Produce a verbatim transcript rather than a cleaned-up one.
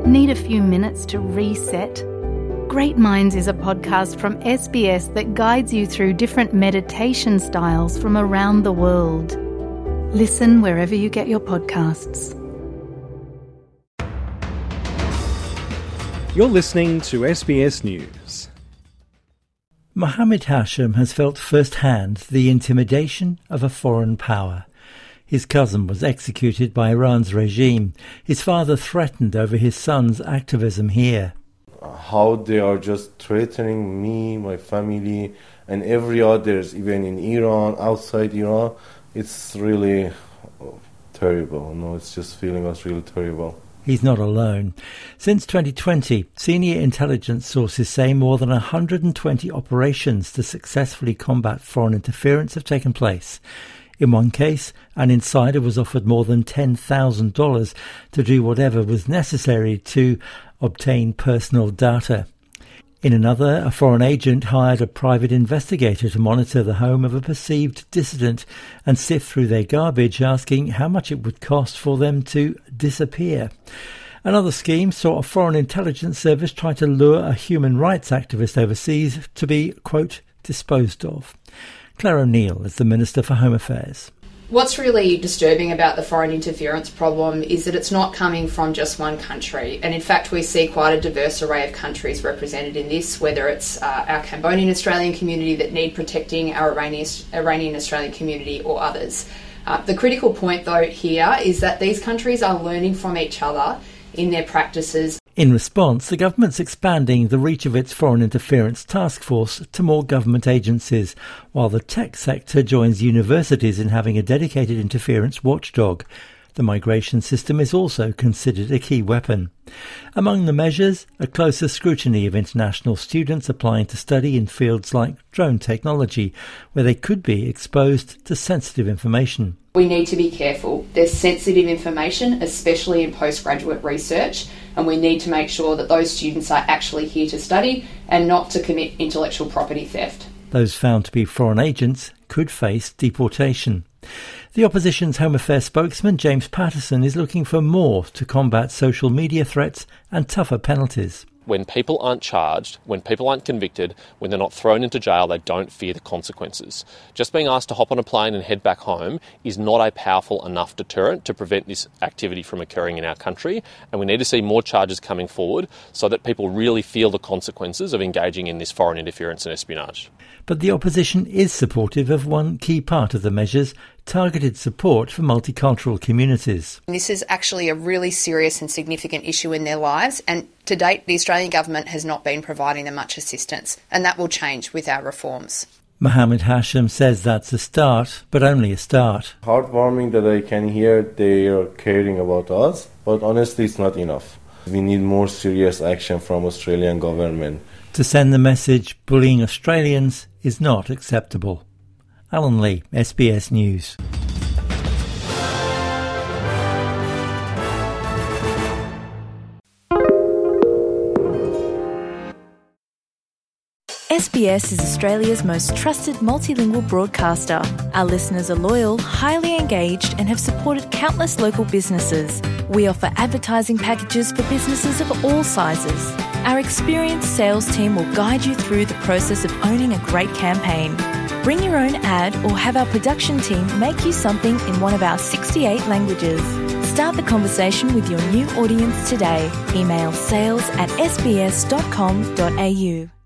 Need a few minutes to reset? Great Minds is a podcast from S B S that guides you through different meditation styles from around the world. Listen wherever you get your podcasts. You're listening to S B S News. Mohammed Hashim has felt firsthand the intimidation of a foreign power. His cousin was executed by Iran's regime. His father threatened over his son's activism here. How they are just threatening me, my family, and every others, even in Iran, outside Iran, it's really terrible. No, it's just feeling us really terrible. He's not alone. Since twenty twenty, senior intelligence sources say more than one hundred twenty operations to successfully combat foreign interference have taken place. In one case, an insider was offered more than ten thousand dollars to do whatever was necessary to obtain personal data. In another, a foreign agent hired a private investigator to monitor the home of a perceived dissident and sift through their garbage, asking how much it would cost for them to disappear. Another scheme saw a foreign intelligence service try to lure a human rights activist overseas to be, quote, disposed of. Claire O'Neill is the Minister for Home Affairs. What's really disturbing about the foreign interference problem is that it's not coming from just one country. And in fact, we see quite a diverse array of countries represented in this, whether it's uh, our Cambodian Australian community that need protecting, our Iranian, Iranian Australian community or others. Uh, the critical point, though, here is that these countries are learning from each other in their practices. In response, the government's expanding the reach of its foreign interference task force to more government agencies, while the tech sector joins universities in having a dedicated interference watchdog. The migration system is also considered a key weapon. Among the measures, a closer scrutiny of international students applying to study in fields like drone technology, where they could be exposed to sensitive information. We need to be careful. There's sensitive information, especially in postgraduate research, and we need to make sure that those students are actually here to study and not to commit intellectual property theft. Those found to be foreign agents could face deportation. The opposition's Home Affairs spokesman, James Patterson, is looking for more to combat social media threats and tougher penalties. When people aren't charged, when people aren't convicted, when they're not thrown into jail, they don't fear the consequences. Just being asked to hop on a plane and head back home is not a powerful enough deterrent to prevent this activity from occurring in our country, and we need to see more charges coming forward so that people really feel the consequences of engaging in this foreign interference and espionage. But the opposition is supportive of one key part of the measures, targeted support for multicultural communities. This is actually a really serious and significant issue in their lives, and to date the Australian government has not been providing them much assistance, and that will change with our reforms. Mohammed Hashim says that's a start, but only a start. Heartwarming that I can hear they are caring about us, but honestly it's not enough. We need more serious action from Australian government. To send the message, bullying Australians is not acceptable. Alan Lee, S B S News. S B S is Australia's most trusted multilingual broadcaster. Our listeners are loyal, highly engaged, and have supported countless local businesses. We offer advertising packages for businesses of all sizes. Our experienced sales team will guide you through the process of owning a great campaign. Bring your own ad or have our production team make you something in one of our sixty-eight languages. Start the conversation with your new audience today. Email sales at s b s dot com dot a u.